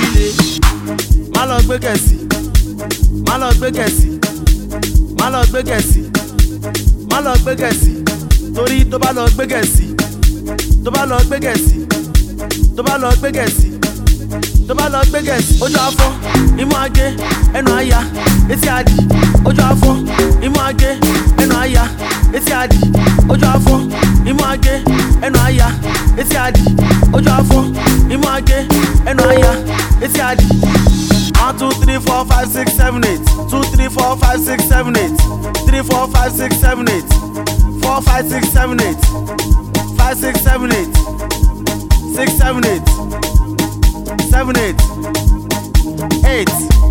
líle. Má lọ gbé gẹ̀ẹ́sì, má lọ gbé gẹ̀ẹ́sì, má lọ gbé gẹ̀ẹ́sì, má lọ gbé gẹ̀ẹ́sì. Torí tó bá lọ gbé gẹ̀ẹ́sì, tó bá lọ gbé gẹ̀ẹ́sì, tó bá lọ gbé gẹ̀ẹ́sì, tó bá lọ gbé gẹ̀ẹ́sì. Ojú afọ́, imú agé, ẹnu àyà, etí adì. Ojú afọ́, imú agé, ẹnu àyà, etí adì. Ojú afọ́, imú agé, ẹnu àyà, etí adì. Ojú afọ́, imú agé, ẹnu àyà, etí adì. 1 2 3 4 5 6 7 8 2 3 4 5 6 7 8 3 4 5 6 7 8 4 5 6 7 8 5 6 7 8 6 7 8 7 8 8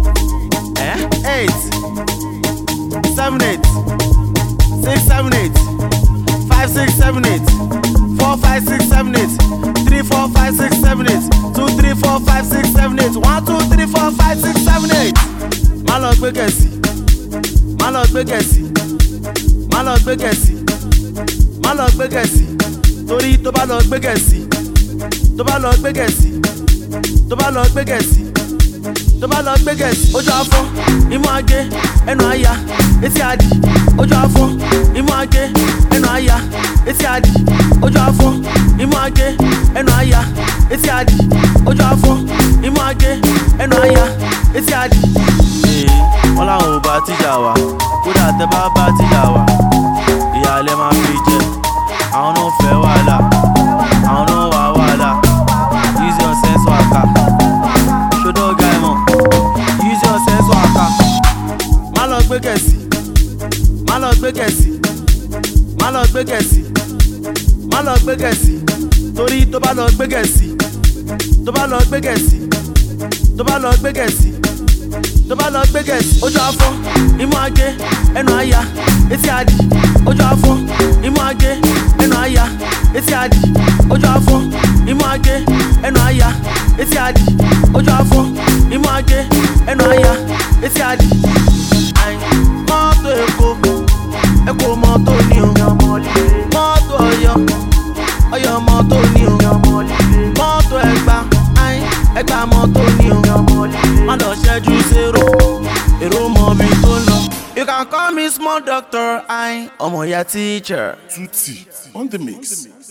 8 7 8 6 7 8 5 6 7 8 4 5 6 7 8 3 4 5 6 7 8 2 3 4 5 6 7 8 1 2 3 4 5 6 7 8. Má lọ gbé gẹ̀ẹ́sì, má lọ gbé gẹ̀ẹ́sì, má lọ gbé gẹ̀ẹ́sì, má lọ gbé gẹ̀ẹ́sì. Torí tó bá lọ gbé gẹ̀ẹ́sì, tó bá lọ gbé gẹ̀ẹ́sì, tó bá lọ gbé gẹ̀ẹ́sì, tó bá lọ gbé gẹ̀ẹ́sì. Ojú afọ́, imú agé, ẹnu àyà, etí adì. Ojú afọ́, imú agé, ẹnu àyà, etí adì. Ojú afọ́, imú agé, ẹnu àyà, etí adì. Ojú afọ́, imú agé, ẹnu àyà, etí adì. Wọ́n láwọn ò bá tíjà wá, kódà tẹ bá bá tíjà wá, ìyàlẹ́ máa fi jẹ. Àwọn náà fẹ́ wàhálà, àwọn náà wà wàhálà. Use your sense waka, ṣodọ̀ ọ̀gá ẹ̀ mọ̀. Use your sense waka. Má lọ gbé gẹ̀ẹ́sì, má lọ gbé gẹ̀ẹ́sì, má lọ gbé gẹ̀ẹ́sì, má lọ gbé gẹ̀ẹ́sì. Torí tó bá lọ gbé gẹ̀ẹ́sì, tó bá lọ gbé gẹ̀ẹ́sì, tó bá lọ gbé gẹ̀ẹ́sì, tó bá lọ gbé gẹ̀ẹ́sì. Ojú afọ́, imú agé, ẹnu àyà, etí adì. Ojú afọ́, imú agé, ẹnu àyà, etí adì. Ojú afọ́, imú agé, ẹnu àyà, etí adì. Ojú afọ́, imú agé, ẹnu àyà, etí adì. Mọ́tò Èkó, Èkó mọ́tò ni o. Mọ́tò Ọ̀yọ́, Ọ̀yọ́ mọ́tò ni o. Mọ́tò Ẹ̀gbá, Ẹ̀gbá mọ́tò ni o. Má lọ ṣẹ́jú zero, èrò mọ̀ bí tó lọ. You can call me small doctor, ọmọ ya teacher. Tutti on the mix.